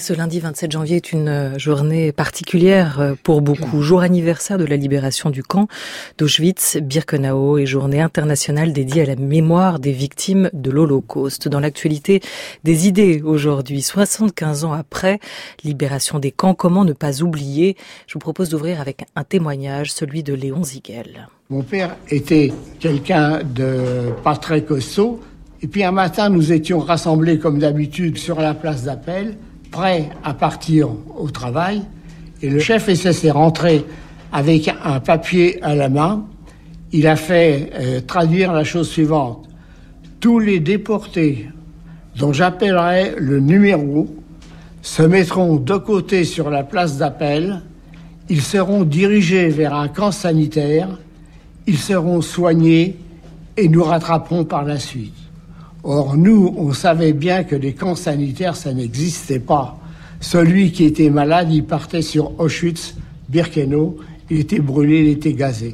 Ce lundi 27 janvier est une journée particulière pour beaucoup. Jour anniversaire de la libération du camp d'Auschwitz-Birkenau et journée internationale dédiée à la mémoire des victimes de l'Holocauste. Dans l'actualité des idées aujourd'hui, 75 ans après libération des camps, comment ne pas oublier? Je vous propose d'ouvrir avec un témoignage, celui de Léon Ziegel. Mon père était quelqu'un de pas très costaud. Et puis un matin, nous étions rassemblés comme d'habitude sur la place d'Appel, prêts à partir au travail. Et le chef SS est rentré avec un papier à la main. Il a fait traduire la chose suivante. Tous les déportés dont j'appellerai le numéro se mettront de côté sur la place d'Appel. Ils seront dirigés vers un camp sanitaire. Ils seront soignés et nous rattraperons par la suite. Or, nous, on savait bien que les camps sanitaires, ça n'existait pas. Celui qui était malade, il partait sur Auschwitz-Birkenau, il était brûlé, il était gazé.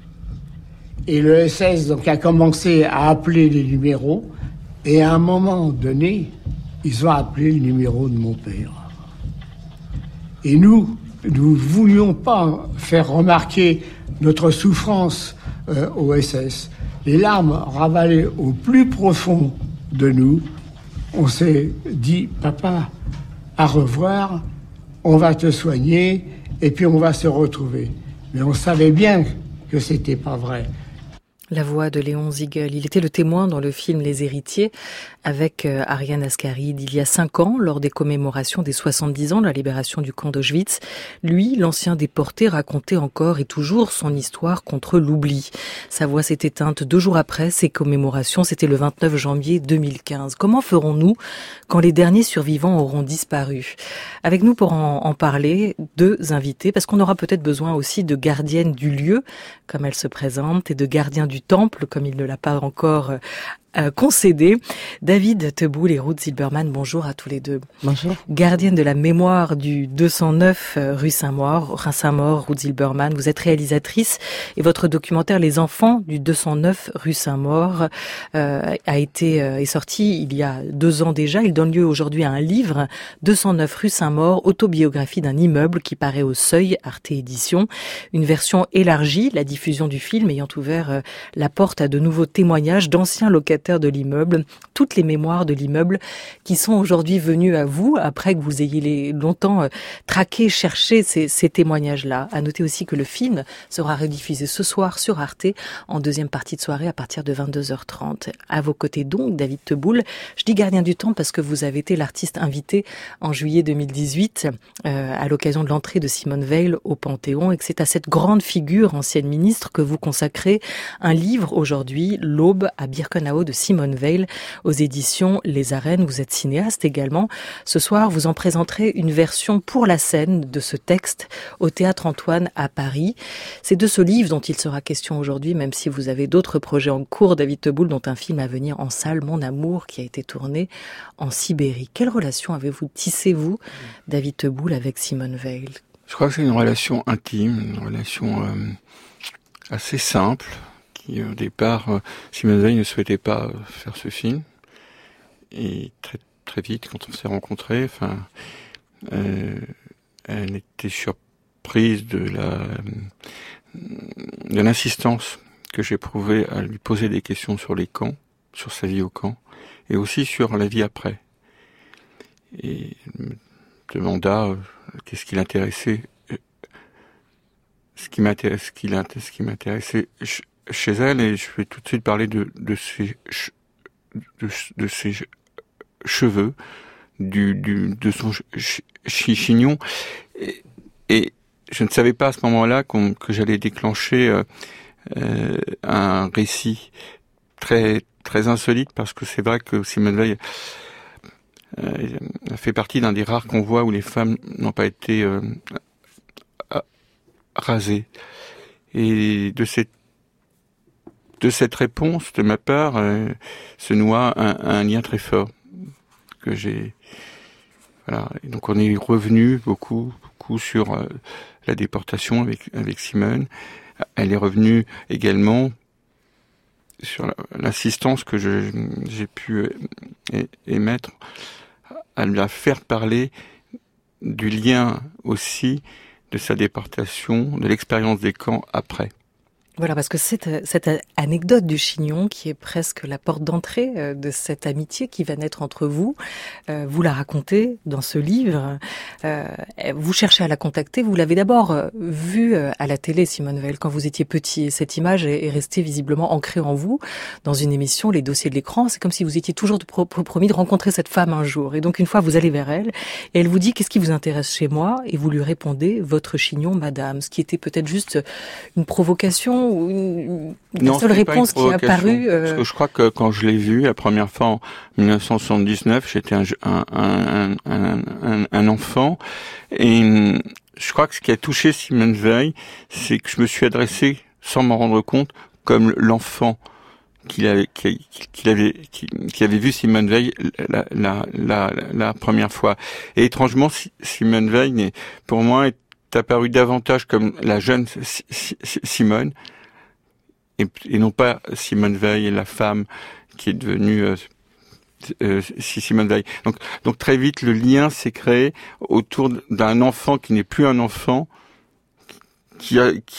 Et le SS donc, a commencé à appeler les numéros, et à un moment donné, ils ont appelé le numéro de mon père. Et nous ne voulions pas faire remarquer notre souffrance au SS. Les larmes ravalées au plus profond de nous. On s'est dit, papa, à revoir, on va te soigner et puis on va se retrouver. Mais on savait bien que c'était pas vrai. La voix de Léon Ziegel. Il était le témoin dans le film Les Héritiers avec Ariane Ascaride il y a 5 ans, lors des commémorations des 70 ans de la libération du camp d'Auschwitz. Lui, l'ancien déporté, racontait encore et toujours son histoire contre l'oubli. Sa voix s'est éteinte 2 jours après ces commémorations. C'était le 29 janvier 2015. Comment ferons-nous quand les derniers survivants auront disparu? Avec nous pour en parler, 2 invités, parce qu'on aura peut-être besoin aussi de gardiennes du lieu, comme elle se présente, et de gardiens du temple, comme il ne l'a pas encore concédé. David Teboul et Ruth Zilberman, bonjour à tous les deux. Bonjour. Gardienne de la mémoire du 209 rue Saint-Maur, Ruth Zilberman, vous êtes réalisatrice et votre documentaire Les enfants du 209 rue Saint-Maur est sorti il y a 2 ans déjà. Il donne lieu aujourd'hui à un livre, 209 rue Saint-Maur, autobiographie d'un immeuble, qui paraît au Seuil, Arte Éditions. Une version élargie, la diffusion du film ayant ouvert la porte à de nouveaux témoignages d'anciens locataires de l'immeuble, toutes les mémoires de l'immeuble qui sont aujourd'hui venues à vous après que vous ayez longtemps traqué, cherché ces témoignages-là. À noter aussi que le film sera rediffusé ce soir sur Arte en deuxième partie de soirée à partir de 22h30. À vos côtés donc, David Teboul. Je dis gardien du temps parce que vous avez été l'artiste invité en juillet 2018 à l'occasion de l'entrée de Simone Veil au Panthéon, et que c'est à cette grande figure, ancienne ministre, que vous consacrez un livre aujourd'hui, L'Aube à Birkenau de Simone Veil, aux éditions Les Arènes. Vous êtes cinéaste également. Ce soir, vous en présenterez une version pour la scène de ce texte au Théâtre Antoine à Paris. C'est de ce livre dont il sera question aujourd'hui, même si vous avez d'autres projets en cours, David Teboul, dont un film à venir en salle, Mon amour, qui a été tourné en Sibérie. Quelle relation avez-vous tissé, vous, David Teboul, avec Simone Veil? Je crois que c'est une relation intime, une relation assez simple. Au départ, Simone Veil ne souhaitait pas faire ce film. Et très, très vite, quand on s'est rencontrés, elle était surprise de l'insistance que j'éprouvais à lui poser des questions sur les camps, sur sa vie au camp, et aussi sur la vie après. Et elle me demanda qu'est-ce qui l'intéressait, ce qui m'intéressait chez elle, et je vais tout de suite parler de ses cheveux, de son chignon, et je ne savais pas à ce moment-là que j'allais déclencher un récit très très insolite, parce que c'est vrai que Simone Veil a fait partie d'un des rares convois où les femmes n'ont pas été rasées, et de cette réponse de ma part se noie un lien très fort que j'ai. Voilà. Et donc on est revenu beaucoup sur la déportation avec Simone. Elle est revenue également sur l'insistance que j'ai pu émettre à lui faire parler du lien aussi de sa déportation, de l'expérience des camps après. Voilà, parce que cette anecdote du chignon qui est presque la porte d'entrée de cette amitié qui va naître entre vous, vous la racontez dans ce livre. Vous cherchez à la contacter. Vous l'avez d'abord vue à la télé, Simone Veil, quand vous étiez petit. Et cette image est restée visiblement ancrée en vous dans une émission, Les Dossiers de l'écran. C'est comme si vous étiez toujours promis de rencontrer cette femme un jour. Et donc une fois, vous allez vers elle et elle vous dit « Qu'est-ce qui vous intéresse chez moi ?» Et vous lui répondez « Votre chignon, madame », ce qui était peut-être juste une provocation ou la seule réponse qui est apparue. Parce que je crois que quand je l'ai vu la première fois en 1979, j'étais un enfant, et je crois que ce qui a touché Simone Veil, c'est que je me suis adressé sans m'en rendre compte comme l'enfant qui avait vu Simone Veil la première fois. Et étrangement, Simone Veil, pour moi, est apparue davantage comme la jeune Simone, et non pas Simone Veil, la femme qui est devenue Simone Veil. Donc très vite, le lien s'est créé autour d'un enfant qui n'est plus un enfant, qui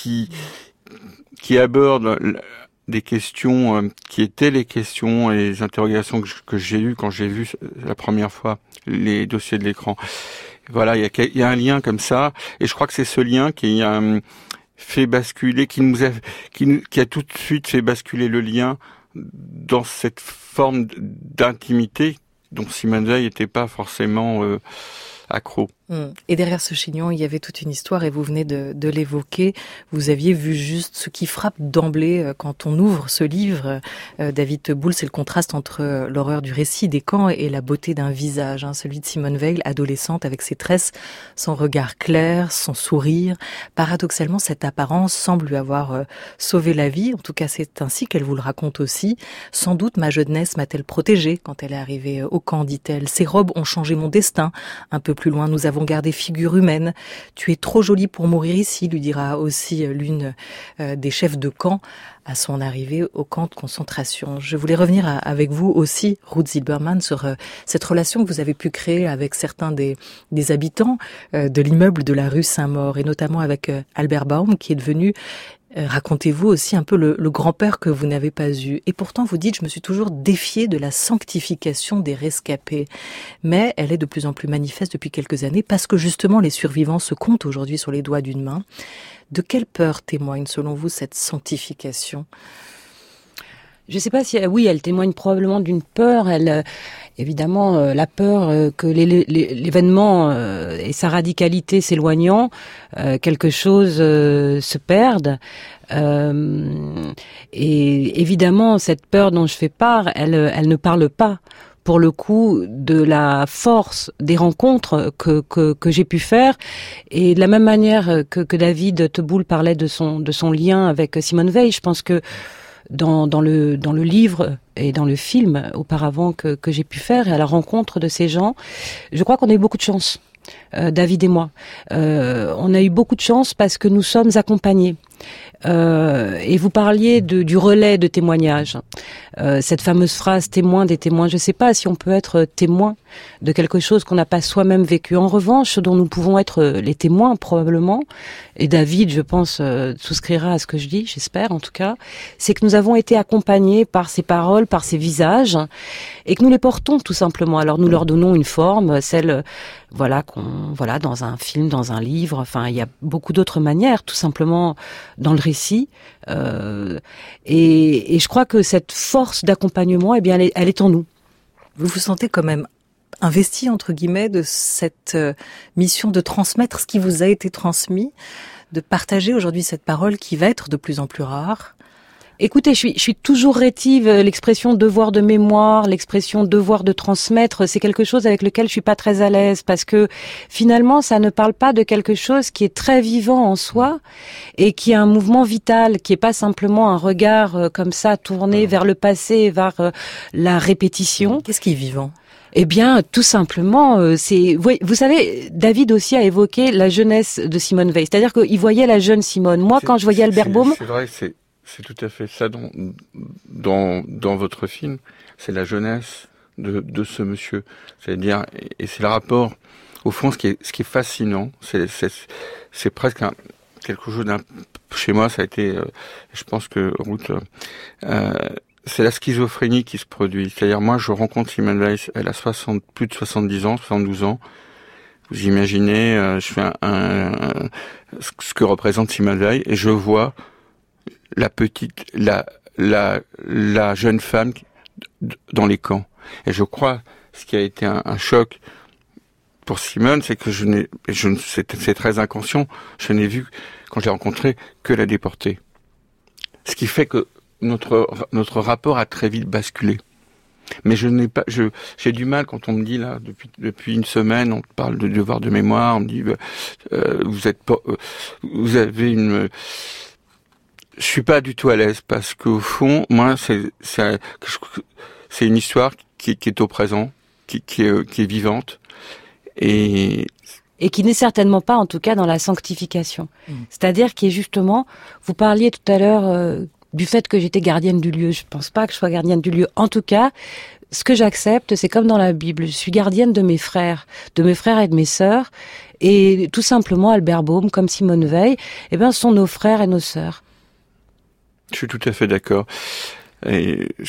aborde des questions qui étaient les questions et les interrogations que j'ai eues quand j'ai vu la première fois les dossiers de l'écran. Voilà, il y a un lien comme ça, et je crois que c'est ce lien qui fait basculer, qui a tout de suite fait basculer le lien dans cette forme d'intimité dont Simone Veil n'était pas forcément accro. Et derrière ce chignon, il y avait toute une histoire, et vous venez de l'évoquer. Vous aviez vu juste ce qui frappe d'emblée quand on ouvre ce livre, David Teboul, c'est le contraste entre l'horreur du récit des camps et la beauté d'un visage, celui de Simone Veil, adolescente, avec ses tresses, son regard clair, son sourire. Paradoxalement, cette apparence semble lui avoir sauvé la vie. En tout cas, c'est ainsi qu'elle vous le raconte aussi. Sans doute, ma jeunesse m'a-t-elle protégée quand elle est arrivée au camp, dit-elle. Ces robes ont changé mon destin. Un peu plus loin, nous avons gardé figure humaine. Tu es trop jolie pour mourir ici, lui dira aussi l'une des chefs de camp à son arrivée au camp de concentration. Je voulais revenir avec vous aussi, Ruth Zilberman, sur cette relation que vous avez pu créer avec certains des habitants de l'immeuble de la rue Saint-Maur, et notamment avec Albert Baum, qui est devenu, racontez-vous aussi, un peu le grand-père que vous n'avez pas eu. Et pourtant, vous dites, je me suis toujours défiée de la sanctification des rescapés. Mais elle est de plus en plus manifeste depuis quelques années, parce que justement, les survivants se comptent aujourd'hui sur les doigts d'une main. De quelle peur témoigne, selon vous, cette sanctification ? Je ne sais pas si, oui, elle témoigne probablement d'une peur. Évidemment, la peur que l'événement et sa radicalité s'éloignant, quelque chose se perde. Et évidemment, cette peur dont je fais part, elle ne parle pas, pour le coup, de la force des rencontres que j'ai pu faire, et de la même manière que David Teboul parlait de son lien avec Simone Veil. Je pense que dans le livre et dans le film auparavant que j'ai pu faire, et à la rencontre de ces gens, je crois qu'on a eu beaucoup de chance, David et moi. On a eu beaucoup de chance parce que nous sommes accompagnés. Et vous parliez du relais de témoignages. Cette fameuse phrase « témoin des témoins », je ne sais pas si on peut être témoin de quelque chose qu'on n'a pas soi-même vécu. En revanche, ce dont nous pouvons être les témoins probablement, et David, je pense, souscrira à ce que je dis, j'espère en tout cas, c'est que nous avons été accompagnés par ces paroles, par ces visages, et que nous les portons tout simplement. Alors nous leur donnons une forme, celle, dans un film, dans un livre, enfin il y a beaucoup d'autres manières, tout simplement dans le récit. Et je crois que cette force d'accompagnement, eh bien, elle est en nous. Vous vous sentez quand même investi, entre guillemets, de cette mission de transmettre ce qui vous a été transmis, de partager aujourd'hui cette parole qui va être de plus en plus rare? Écoutez, je suis toujours rétive. L'expression devoir de mémoire, l'expression devoir de transmettre, c'est quelque chose avec lequel je suis pas très à l'aise, parce que finalement, ça ne parle pas de quelque chose qui est très vivant en soi et qui a un mouvement vital, qui est pas simplement un regard comme ça tourné vers le passé, vers la répétition. Qu'est-ce qui est vivant ? Eh bien, tout simplement, vous savez, David aussi a évoqué la jeunesse de Simone Veil, c'est-à-dire qu'il voyait la jeune Simone. Moi, quand je voyais Albert Baum, c'est vrai, c'est tout à fait ça dans votre film. C'est la jeunesse de ce monsieur. C'est-à-dire, et c'est le rapport au fond, ce qui est fascinant, c'est presque quelque chose chez moi, ça a été, je pense que Ruth, c'est la schizophrénie qui se produit. C'est-à-dire, moi, je rencontre Simone Weil, elle a plus de 70 ans, 72 ans. Vous imaginez, je fais ce que représente Simone Weil, et je vois la jeune femme dans les camps. Et je crois, ce qui a été un choc pour Simone, c'est que c'est très inconscient, je n'ai vu, quand je l'ai rencontrée, que la déportée. Ce qui fait que notre rapport a très vite basculé. Mais j'ai du mal quand on me dit là, depuis une semaine, on parle de devoir de mémoire, on me dit, vous avez une, je suis pas du tout à l'aise parce qu'au fond, moi, c'est une histoire qui est au présent, qui est vivante et qui n'est certainement pas, en tout cas, dans la sanctification. C'est-à-dire qui est justement, vous parliez tout à l'heure du fait que j'étais gardienne du lieu. Je pense pas que je sois gardienne du lieu. En tout cas, ce que j'accepte, c'est comme dans la Bible. Je suis gardienne de mes frères et de mes sœurs. Et tout simplement, Albert Baume, comme Simone Weil, sont nos frères et nos sœurs. Je suis tout à fait d'accord. Et ce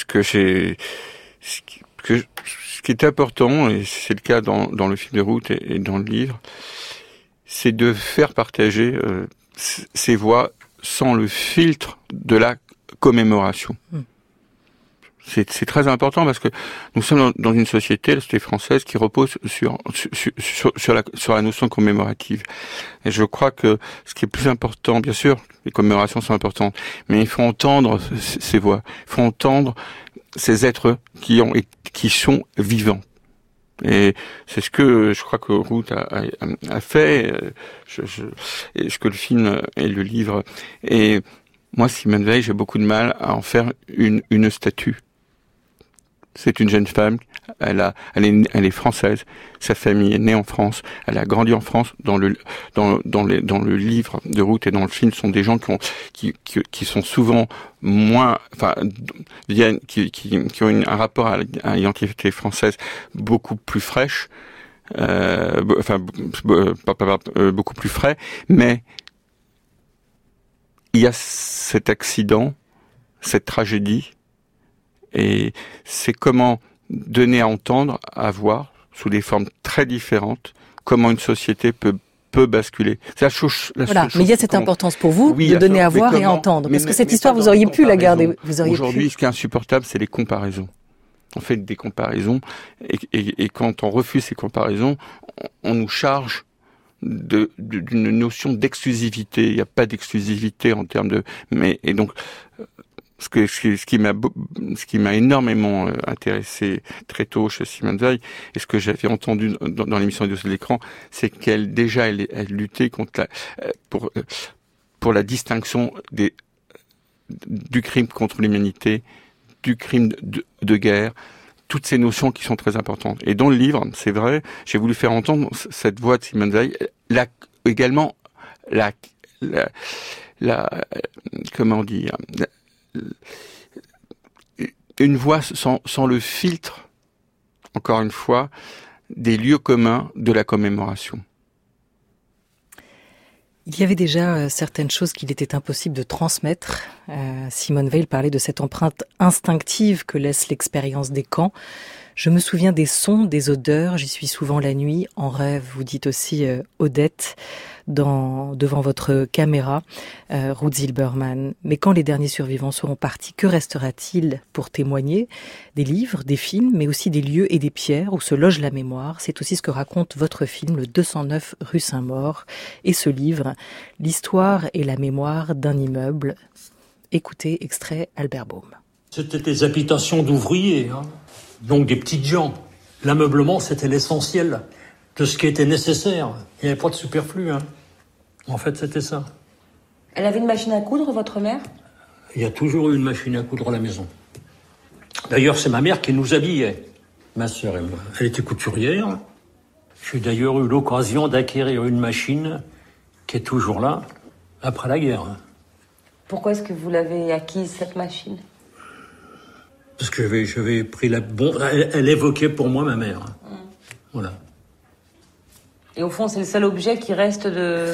qui est important, et c'est le cas dans le film de Ruth et dans le livre, c'est de faire partager ces voix sans le filtre de la commémoration. C'est très important parce que nous sommes dans une société, la société française, qui repose sur la notion commémorative. Et je crois que ce qui est plus important, bien sûr, les commémorations sont importantes, mais il faut entendre ces voix, il faut entendre ces êtres qui sont vivants. Et c'est ce que je crois que Ruth a fait, et ce que le film et le livre. Et moi, Simone Weil, j'ai beaucoup de mal à en faire une statue. C'est une jeune femme, elle est française, sa famille est née en France, elle a grandi en France. Dans le livre de Ruth et dans le film, sont des gens qui sont souvent moins, qui ont un rapport à l'identité française beaucoup plus fraîche, beaucoup plus frais, mais il y a cet accident, cette tragédie. Et c'est comment donner à entendre, à voir, sous des formes très différentes, comment une société peut basculer. C'est voilà, mais il y a cette importance pour vous de donner à voir et à entendre. Parce que cette histoire, vous auriez pu la garder. Aujourd'hui, ce qui est insupportable, c'est les comparaisons. On fait des comparaisons, et quand on refuse ces comparaisons, on nous charge d'une notion d'exclusivité. Il n'y a pas d'exclusivité en termes de... Et donc... Ce qui m'a énormément intéressé très tôt chez Simone Weil, et ce que j'avais entendu dans l'émission de l'écran, c'est qu'elle luttait contre pour la distinction du crime contre l'humanité, du crime de guerre, toutes ces notions qui sont très importantes. Et dans le livre, c'est vrai, j'ai voulu faire entendre cette voix de Simone Weil, également comment dire, une voix sans le filtre, encore une fois, des lieux communs de la commémoration. Il y avait déjà certaines choses qu'il était impossible de transmettre. Simone Weil parlait de cette empreinte instinctive que laisse l'expérience des camps. Je me souviens des sons, des odeurs, j'y suis souvent la nuit, en rêve, vous dites aussi Odette, devant votre caméra, Ruth Zilberman. Mais quand les derniers survivants seront partis, que restera-t-il pour témoigner? Des livres, des films, mais aussi des lieux et des pierres où se loge la mémoire. C'est aussi ce que raconte votre film, le 209 rue Saint-Maur, et ce livre, l'histoire et la mémoire d'un immeuble. Écoutez, extrait Albert Baume. C'était des habitations d'ouvriers, donc des petites gens. L'ameublement, c'était l'essentiel de ce qui était nécessaire. Il n'y avait pas de superflu. En fait, c'était ça. Elle avait une machine à coudre, votre mère? Il y a toujours eu une machine à coudre à la maison. D'ailleurs, c'est ma mère qui nous habillait, ma sœur et moi. Elle était couturière. J'ai d'ailleurs eu l'occasion d'acquérir une machine qui est toujours là, après la guerre. Pourquoi est-ce que vous l'avez acquise, cette machine? Parce que j'avais pris elle évoquait pour moi ma mère. Voilà. Et au fond, c'est le seul objet qui reste de...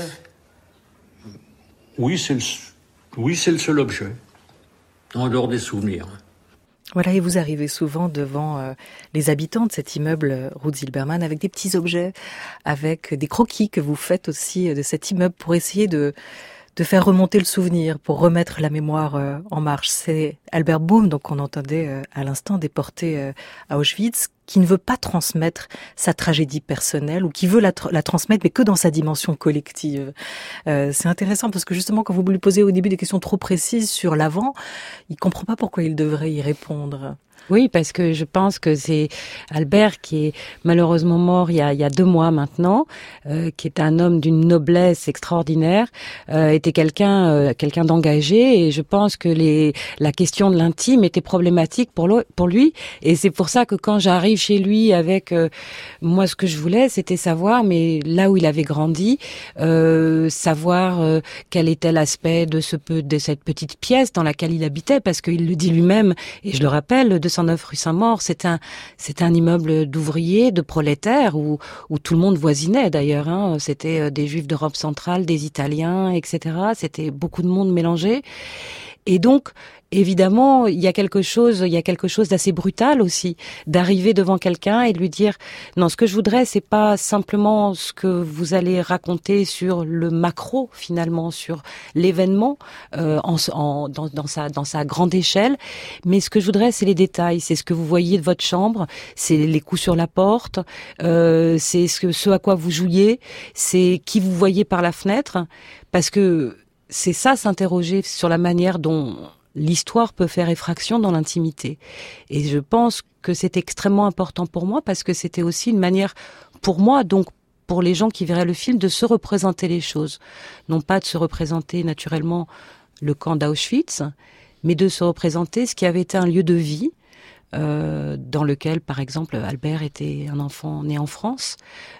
Oui, c'est le seul objet, en dehors des souvenirs. Voilà, et vous arrivez souvent devant les habitants de cet immeuble Ruth Zilberman avec des petits objets, avec des croquis que vous faites aussi de cet immeuble pour essayer de faire remonter le souvenir, pour remettre la mémoire en marche. C'est Albert Baum, donc on entendait à l'instant, déporté à Auschwitz, qui ne veut pas transmettre sa tragédie personnelle ou qui veut la transmettre, mais que dans sa dimension collective. C'est intéressant parce que justement, quand vous lui posez au début des questions trop précises sur l'avant, il comprend pas pourquoi il devrait y répondre. Oui, parce que je pense que c'est Albert qui est malheureusement mort il y a 2 mois maintenant, qui est un homme d'une noblesse extraordinaire, était quelqu'un d'engagé, et je pense que la question de l'intime était problématique pour lui, et c'est pour ça que quand j'arrive chez lui avec moi, ce que je voulais, c'était savoir, mais là où il avait grandi, savoir quel était l'aspect de cette petite pièce dans laquelle il habitait, parce qu'il le dit lui-même, et je le rappelle, 209 rue Saint-Maur, c'est un immeuble d'ouvriers, de prolétaires, où tout le monde voisinait d'ailleurs, hein. C'était des Juifs d'Europe centrale, des Italiens, etc. C'était beaucoup de monde mélangé. Et donc, évidemment, il y a quelque chose d'assez brutal aussi, d'arriver devant quelqu'un et de lui dire non, ce que je voudrais, c'est pas simplement ce que vous allez raconter sur le macro, finalement, sur l'événement dans sa grande échelle, mais ce que je voudrais, c'est les détails, c'est ce que vous voyez de votre chambre, c'est les coups sur la porte, c'est ce à quoi vous jouiez, c'est qui vous voyez par la fenêtre, parce que c'est ça, s'interroger sur la manière dont l'histoire peut faire effraction dans l'intimité. Et je pense que c'est extrêmement important pour moi, parce que c'était aussi une manière pour moi, donc pour les gens qui verraient le film, de se représenter les choses. Non pas de se représenter naturellement le camp d'Auschwitz, mais de se représenter ce qui avait été un lieu de vie, dans lequel, par exemple, Albert était un enfant né en France,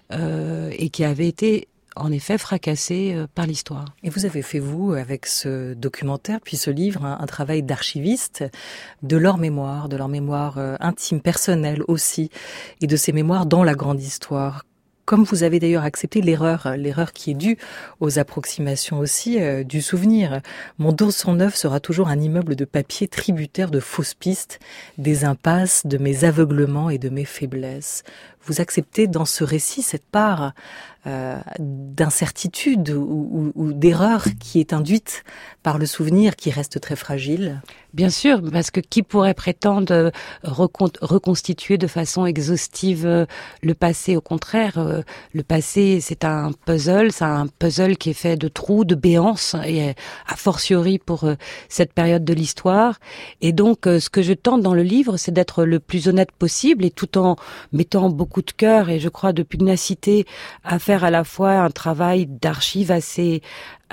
et qui avait été en effet fracassé par l'histoire. Et vous avez fait, vous, avec ce documentaire, puis ce livre, un travail d'archiviste de leur mémoire intime, personnelle aussi, et de ces mémoires dans la grande histoire. Comme vous avez d'ailleurs accepté l'erreur qui est due aux approximations aussi du souvenir. Mon 209 sera toujours un immeuble de papier tributaire de fausses pistes, des impasses, de mes aveuglements et de mes faiblesses. Vous acceptez dans ce récit cette part d'incertitude ou d'erreur qui est induite par le souvenir qui reste très fragile. Bien sûr, parce que qui pourrait prétendre reconstituer de façon exhaustive le passé? Au contraire, le passé, c'est un puzzle qui est fait de trous, de béances, et a fortiori pour cette période de l'histoire. Et donc, ce que je tente dans le livre, c'est d'être le plus honnête possible, et tout en mettant beaucoup de cœur et je crois de pugnacité à faire à la fois un travail d'archive assez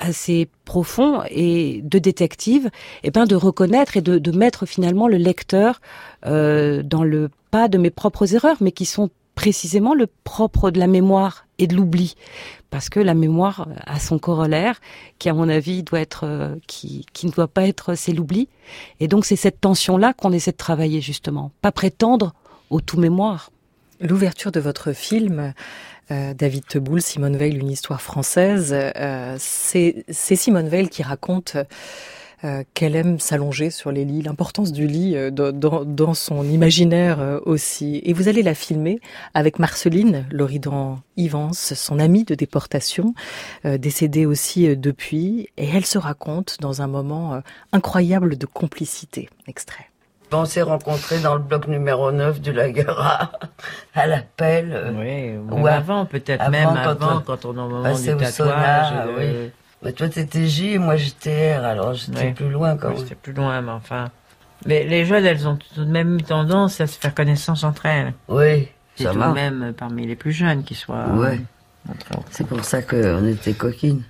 profond et de détective, et de reconnaître et de mettre finalement le lecteur dans le pas de mes propres erreurs, mais qui sont précisément le propre de la mémoire et de l'oubli, parce que la mémoire a son corollaire qui, à mon avis, doit être qui ne doit pas être, c'est l'oubli. Et donc c'est cette tension-là qu'on essaie de travailler, justement, pas prétendre au tout mémoire. L'ouverture de votre film, David Teboul, Simone Veil, une histoire française, c'est Simone Veil qui raconte qu'elle aime s'allonger sur les lits, l'importance du lit dans son imaginaire aussi. Et vous allez la filmer avec Marceline Loridan-Ivans, son amie de déportation, décédée aussi depuis, et elle se raconte dans un moment incroyable de complicité. Extrait. On s'est rencontrés dans le bloc numéro 9 du Lagara, à l'appel. Oui, ou avant, peut-être avant, quand on est au moment du tatouage. Oui. Mais toi, t'étais J et moi, j'étais R, alors j'étais plus loin quand même. J'étais plus loin, mais enfin... Les jeunes, elles ont tout de même eu tendance à se faire connaissance entre elles. Oui, c'est tout de même parmi les plus jeunes qui soient... Oui, c'est pour ça qu'on était coquines.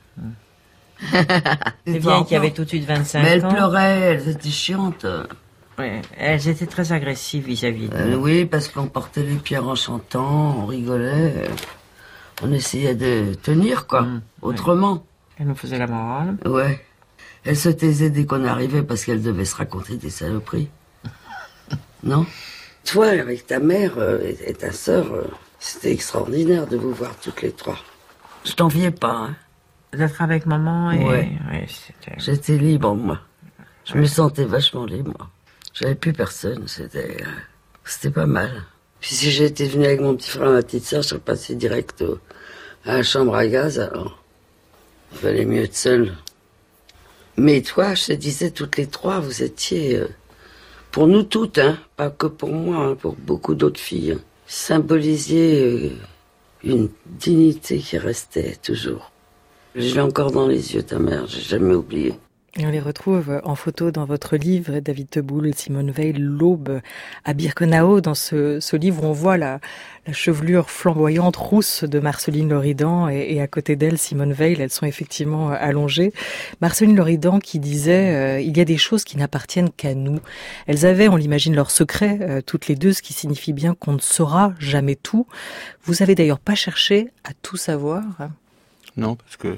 Les vieilles qui avaient tout de suite 25 ans. Mais elles pleuraient, elles étaient chiantes. Oui, elles étaient très agressives vis-à-vis de nous. Oui, parce qu'on portait les pierres en chantant, on rigolait, on essayait de tenir, quoi, autrement. Oui. Elles nous faisaient la morale. Ouais. Elles se taisaient dès qu'on arrivait parce qu'elles devaient se raconter des saloperies. Non? Toi, avec ta mère et ta sœur, c'était extraordinaire de vous voir toutes les trois. Je t'enviais pas, hein. D'être avec maman et... Ouais. Ouais, c'était... J'étais libre, moi. Je me sentais vachement libre. J'avais plus personne, c'était pas mal. Puis si j'étais venue avec mon petit frère et ma petite sœur, je serais passée direct à la chambre à gaz, alors il fallait mieux être seule. Mais toi, je te disais, toutes les trois, vous étiez, pour nous toutes, hein, pas que pour moi, hein, pour beaucoup d'autres filles, hein, symbolisiez une dignité qui restait toujours. Je l'ai encore dans les yeux, ta mère, j'ai jamais oublié. Et on les retrouve en photo dans votre livre, David Teboul, Simone Veil, L'Aube à Birkenau. Dans ce livre, on voit la chevelure flamboyante, rousse de Marceline Loridan et à côté d'elle, Simone Veil. Elles sont effectivement allongées. Marceline Loridan qui disait il y a des choses qui n'appartiennent qu'à nous. Elles avaient, on l'imagine, leur secret, toutes les deux, ce qui signifie bien qu'on ne saura jamais tout. Vous avez d'ailleurs pas cherché à tout savoir. Non, parce que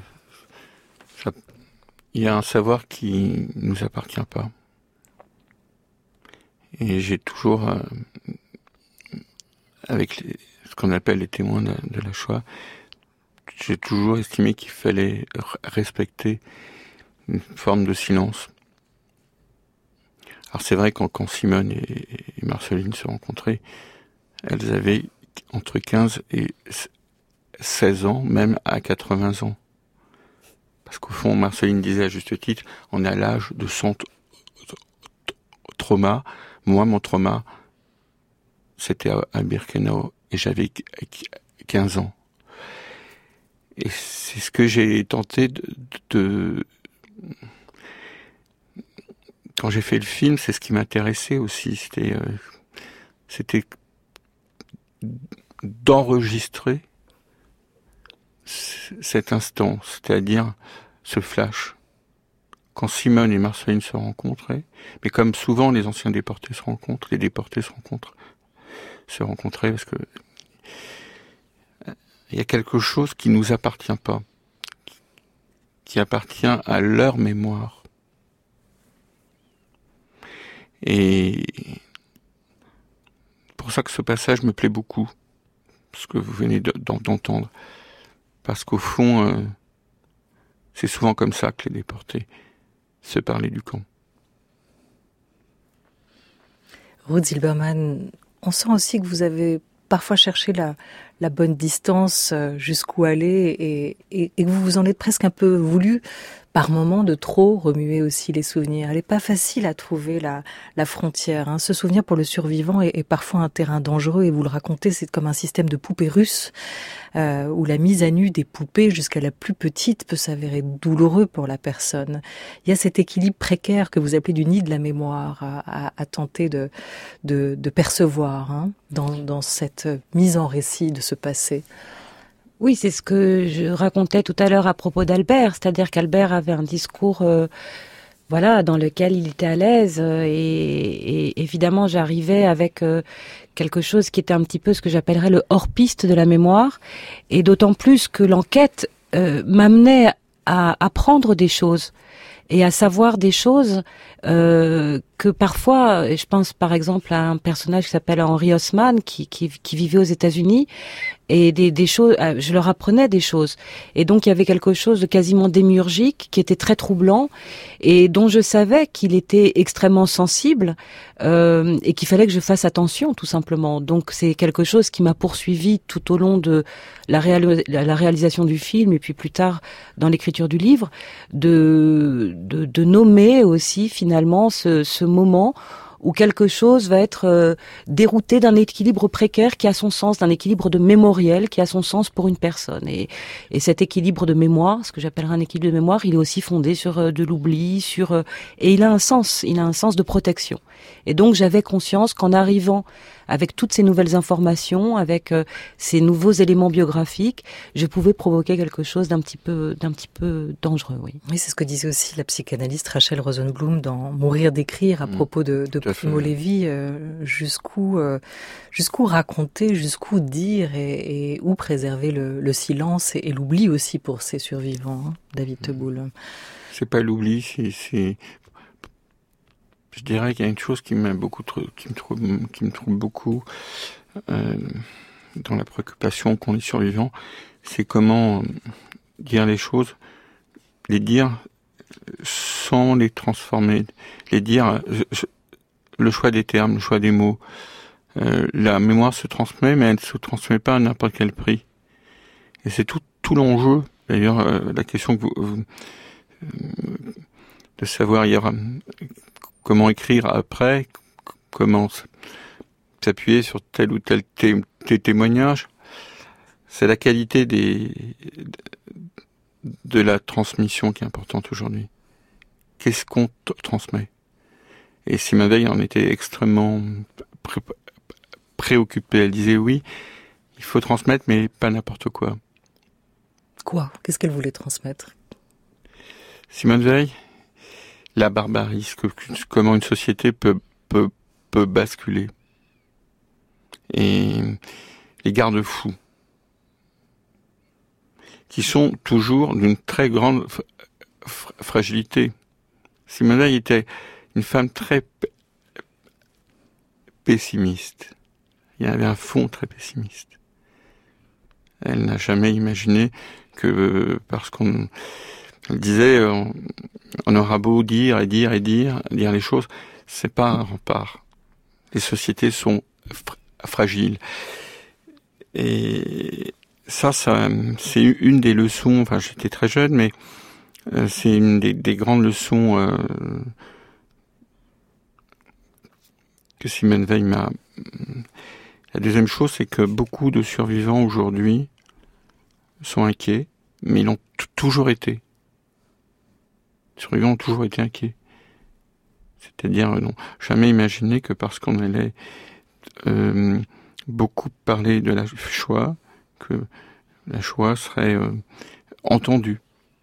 il y a un savoir qui nous appartient pas. Et j'ai toujours, avec ce qu'on appelle les témoins de la Shoah, j'ai toujours estimé qu'il fallait respecter une forme de silence. Alors c'est vrai quand Simone et Marceline se rencontraient, elles avaient entre 15 et 16 ans, même à 80 ans. Parce qu'au fond, Marceline disait à juste titre, on est à l'âge de son trauma. Moi, mon trauma, c'était à Birkenau et j'avais 15 ans. Et c'est ce que j'ai tenté de... Quand j'ai fait le film, c'est ce qui m'intéressait aussi. C'était d'enregistrer cet instant, c'est-à-dire ce flash. Quand Simone et Marceline se rencontraient, mais comme souvent les anciens déportés se rencontrent, les déportés se rencontraient parce que il y a quelque chose qui nous appartient pas, qui appartient à leur mémoire. Et pour ça que ce passage me plaît beaucoup, ce que vous venez d'entendre. Parce qu'au fond, c'est souvent comme ça que les déportés se parlaient du camp. Ruth Zilberman, on sent aussi que vous avez parfois cherché la bonne distance, jusqu'où aller, et que vous vous en êtes presque un peu voulu, par moments, de trop remuer aussi les souvenirs. Elle n'est pas facile à trouver la frontière. Hein. Ce souvenir pour le survivant est parfois un terrain dangereux, et vous le racontez, c'est comme un système de poupées russes, où la mise à nu des poupées jusqu'à la plus petite peut s'avérer douloureux pour la personne. Il y a cet équilibre précaire que vous appelez du nid de la mémoire à tenter de percevoir, hein, dans cette mise en récit de ce passé. Oui, c'est ce que je racontais tout à l'heure à propos d'Albert, c'est-à-dire qu'Albert avait un discours dans lequel il était à l'aise, et évidemment j'arrivais avec quelque chose qui était un petit peu ce que j'appellerais le hors-piste de la mémoire, et d'autant plus que l'enquête m'amenait à apprendre des choses et à savoir des choses que parfois, je pense par exemple à un personnage qui s'appelle Henry Osman qui vivait aux États-Unis, et des choses, je leur apprenais des choses, et donc il y avait quelque chose de quasiment démiurgique qui était très troublant et dont je savais qu'il était extrêmement sensible, et qu'il fallait que je fasse attention tout simplement. Donc c'est quelque chose qui m'a poursuivi tout au long de la réalisation du film, et puis plus tard dans l'écriture du livre, de nommer aussi finalement ce moment où quelque chose va être dérouté d'un équilibre précaire qui a son sens, d'un équilibre de mémoriel qui a son sens pour une personne. Et cet équilibre de mémoire, ce que j'appellerais un équilibre de mémoire, il est aussi fondé sur de l'oubli, et il a un sens de protection. Et donc j'avais conscience qu'en arrivant avec toutes ces nouvelles informations, avec ces nouveaux éléments biographiques, je pouvais provoquer quelque chose d'un petit peu dangereux, oui. Oui, c'est ce que disait aussi la psychanalyste Rachel Rosenblum dans Mourir d'écrire à propos de Primo Levi, jusqu'où raconter, jusqu'où dire, et où préserver le silence et l'oubli aussi pour ces survivants, hein, David Teboul. C'est pas l'oubli, c'est je dirais qu'il y a une chose qui me trouble beaucoup, dans la préoccupation qu'ont les survivants, c'est comment dire les choses, les dire sans les transformer, les dire, le choix des termes, le choix des mots. La mémoire se transmet, mais elle ne se transmet pas à n'importe quel prix. Et c'est tout l'enjeu. D'ailleurs, la question que de savoir comment écrire après, comment s'appuyer sur tel ou tel témoignage, c'est la qualité de la transmission qui est importante aujourd'hui. Qu'est-ce qu'on transmet? Et Simone Veil en était extrêmement préoccupée. Elle disait oui, il faut transmettre, mais pas n'importe quoi. Quoi? Qu'est-ce qu'elle voulait transmettre? Simone Veil, la barbarie, comment une société peut basculer. Et les garde-fous, qui sont toujours d'une très grande fragilité. Simone Veil était une femme très pessimiste. Il y avait un fond très pessimiste. Elle n'a jamais imaginé que, parce qu'on disait, on aura beau dire les choses, c'est pas un rempart. Les sociétés sont fragiles. Et ça, c'est une des leçons, enfin j'étais très jeune, mais c'est une des grandes leçons que Simone Veil m'a... La deuxième chose, c'est que beaucoup de survivants aujourd'hui sont inquiets, mais ils l'ont toujours été. Les survivants ont toujours été inquiets. C'est-à-dire, n'ont jamais imaginé que parce qu'on allait beaucoup parler de la Shoah, que la Shoah serait entendue.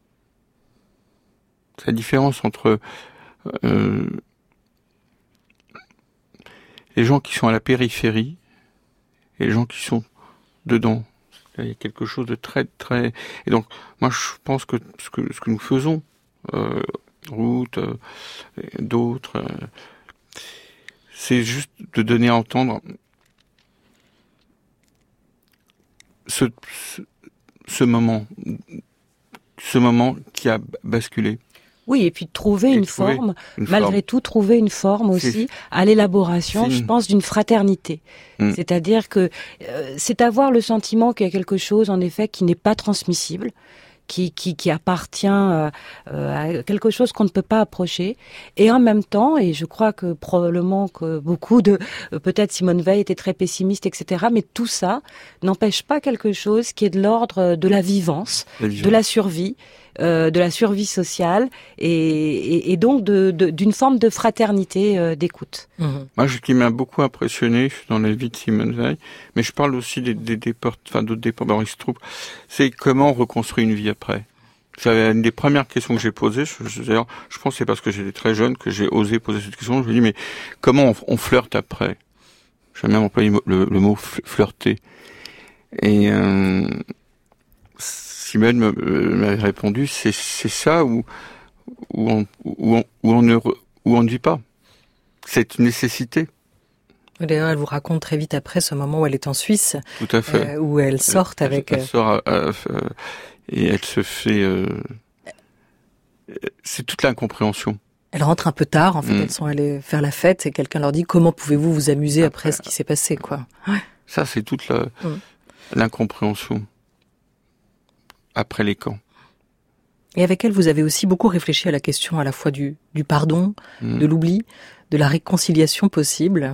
C'est la différence entre les gens qui sont à la périphérie et les gens qui sont dedans. Il y a quelque chose de très, très... Et donc, moi, je pense que ce que nous faisons, Ruth, d'autres, c'est juste de donner à entendre ce moment qui a basculé. Oui, et puis trouver une forme, malgré tout, trouver une forme aussi à l'élaboration, je pense, d'une fraternité. C'est-à-dire que c'est avoir le sentiment qu'il y a quelque chose, en effet, qui n'est pas transmissible, qui appartient à quelque chose qu'on ne peut pas approcher. Et en même temps, et je crois que probablement que beaucoup peut-être Simone Veil était très pessimiste, etc., mais tout ça n'empêche pas quelque chose qui est de l'ordre de la vivance, de la survie sociale et donc d'une forme de fraternité d'écoute. Moi, ce qui m'a beaucoup impressionné dans la vie de Simone Veil, mais je parle aussi d'autres déports, il se trouve, c'est comment on reconstruit une vie après. C'est une des premières questions que j'ai posées. D'ailleurs, je pense que c'est parce que j'étais très jeune que j'ai osé poser cette question. Je me dis, mais comment on flirte après? J'ai même employé le mot flirter. Et Simone m'avait répondu, c'est ça où on ne vit pas. C'est une nécessité. D'ailleurs, elle vous raconte très vite après ce moment où elle est en Suisse. Tout à fait. Où elle sort avec... Elle sort et elle se fait... c'est toute l'incompréhension. Elle rentre un peu tard, en fait, elles sont allées faire la fête et quelqu'un leur dit « Comment pouvez-vous vous amuser après ce qui s'est passé ?» quoi. Ouais. Ça, c'est toute l'incompréhension après les camps. Et avec elle, vous avez aussi beaucoup réfléchi à la question à la fois du pardon, de l'oubli, de la réconciliation possible.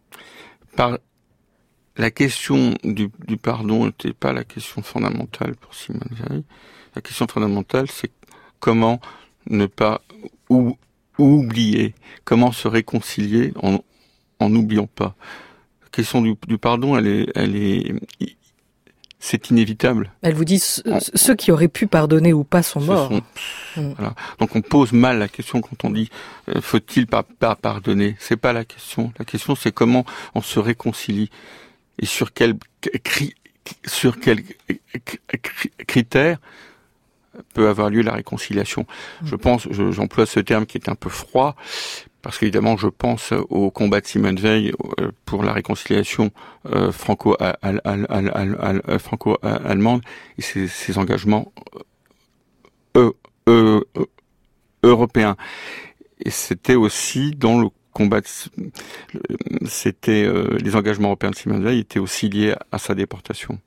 La question du pardon n'était pas la question fondamentale pour Simone Veil. La question fondamentale, c'est comment ne pas oublier, comment se réconcilier en n'oubliant pas. La question du pardon, c'est inévitable. Elle vous dit ceux qui auraient pu pardonner ou pas sont morts. Voilà. Donc on pose mal la question quand on dit faut-il pas pardonner. C'est pas la question. La question c'est comment on se réconcilie et sur quel critères peut avoir lieu la réconciliation. J'emploie ce terme qui est un peu froid parce qu'évidemment, je pense au combat de Simone Veil pour la réconciliation franco-allemande et ses engagements européens. Et c'était aussi dans le combat, les engagements européens de Simone Veil étaient aussi liés à sa déportation.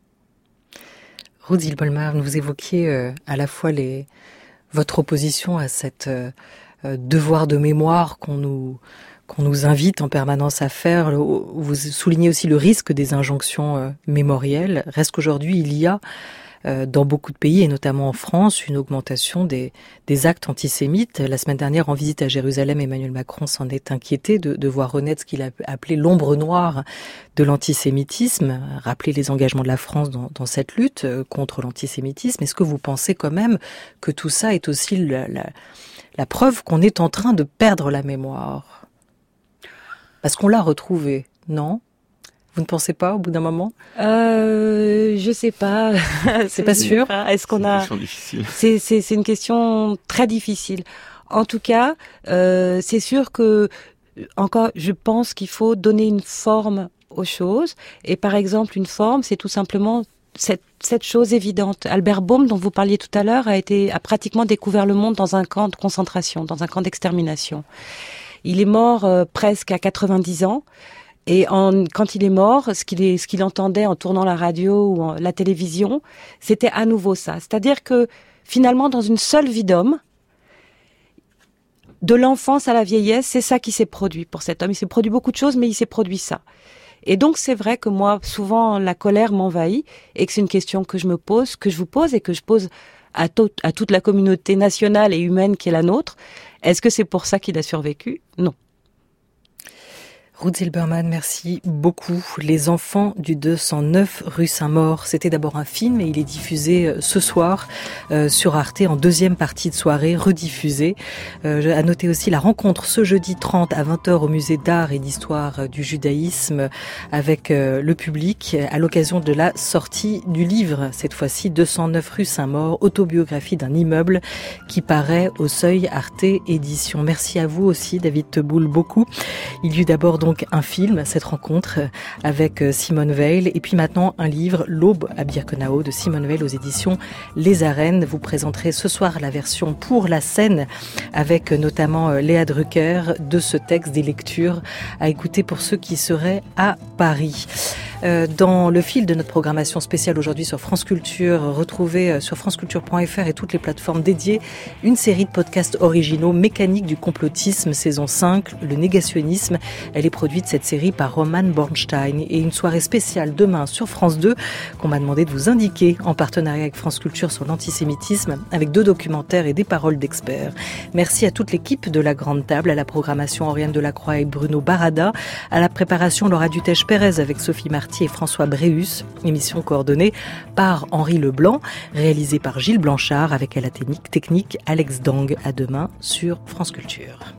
Ruth Zilberman, vous évoquiez à la fois votre opposition à cette devoir de mémoire qu'on nous invite en permanence à faire. Vous soulignez aussi le risque des injonctions mémorielles. Reste qu'aujourd'hui, il y a dans beaucoup de pays, et notamment en France, une augmentation des actes antisémites. La semaine dernière, en visite à Jérusalem, Emmanuel Macron s'en est inquiété de voir renaître ce qu'il a appelé l'ombre noire de l'antisémitisme, rappeler les engagements de la France dans cette lutte contre l'antisémitisme. Est-ce que vous pensez quand même que tout ça est aussi la preuve qu'on est en train de perdre la mémoire? Parce qu'on l'a retrouvée, non? Vous ne pensez pas au bout d'un moment? Je sais pas. C'est pas sûr. Est-ce qu'on a? C'est une question très difficile. En tout cas, c'est sûr que encore, je pense qu'il faut donner une forme aux choses. Et par exemple, une forme, c'est tout simplement cette chose évidente. Albert Baum, dont vous parliez tout à l'heure, a pratiquement découvert le monde dans un camp de concentration, dans un camp d'extermination. Il est mort presque à 90 ans. Et quand il est mort, ce qu'il entendait en tournant la radio ou la télévision, c'était à nouveau ça. C'est-à-dire que finalement, dans une seule vie d'homme, de l'enfance à la vieillesse, c'est ça qui s'est produit pour cet homme. Il s'est produit beaucoup de choses, mais il s'est produit ça. Et donc c'est vrai que moi, souvent, la colère m'envahit et que c'est une question que je me pose, que je vous pose et que je pose à toute la communauté nationale et humaine qui est la nôtre. Est-ce que c'est pour ça qu'il a survécu? Non. Ruth Zilberman, merci beaucoup. Les enfants du 209 rue Saint-Maur, c'était d'abord un film et il est diffusé ce soir sur Arte en deuxième partie de soirée, rediffusé. À noter aussi la rencontre ce jeudi 30 à 20h au musée d'art et d'histoire du judaïsme avec le public à l'occasion de la sortie du livre, cette fois-ci 209 rue Saint-Maur, autobiographie d'un immeuble qui paraît au Seuil Arte Édition. Merci à vous aussi David Teboul, beaucoup. Il y eut d'abord donc un film, cette rencontre avec Simone Veil, et puis maintenant un livre, L'Aube à Birkenau de Simone Veil aux éditions Les Arènes. Vous présenterez ce soir la version pour la scène avec notamment Léa Drucker de ce texte, des lectures à écouter pour ceux qui seraient à Paris. Dans le fil de notre programmation spéciale aujourd'hui sur France Culture, retrouvez sur franceculture.fr et toutes les plateformes dédiées une série de podcasts originaux, Mécanique du complotisme, saison 5, le négationnisme. Elle est produite, cette série, par Roman Bornstein. Et une soirée spéciale demain sur France 2 qu'on m'a demandé de vous indiquer en partenariat avec France Culture sur l'antisémitisme, avec 2 documentaires et des paroles d'experts. Merci à toute l'équipe de La Grande Table, à la programmation Oriane Delacroix et Bruno Barada, à la préparation Laura Dutèche-Pérez avec Sophie Marty et François Bréhus, émission coordonnée par Henri Leblanc, réalisée par Gilles Blanchard avec à la technique Alex Dang. À demain sur France Culture.